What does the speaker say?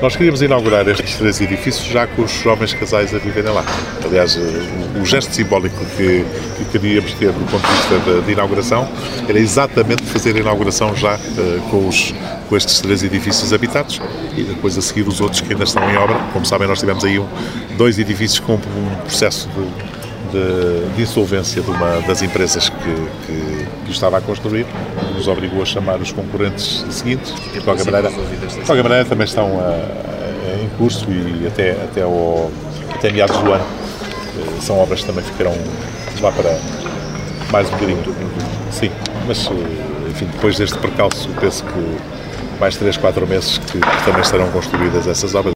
Nós queríamos inaugurar estes 3 edifícios já com os jovens casais a viverem lá. Aliás, o gesto simbólico que queríamos ter do ponto de vista de inauguração era exatamente fazer a inauguração já com estes 3 edifícios habitados e depois a seguir os outros que ainda estão em obra. Como sabem, nós tivemos aí 2 edifícios com um processo de insolvência de uma das empresas que estava a construir, que nos obrigou a chamar os concorrentes seguintes. De qualquer maneira também estão em curso e até meados do ano são obras que também ficarão lá para mais um bocadinho. Sim, mas enfim, depois deste percalço penso que mais 3, 4 meses que também estarão construídas essas obras.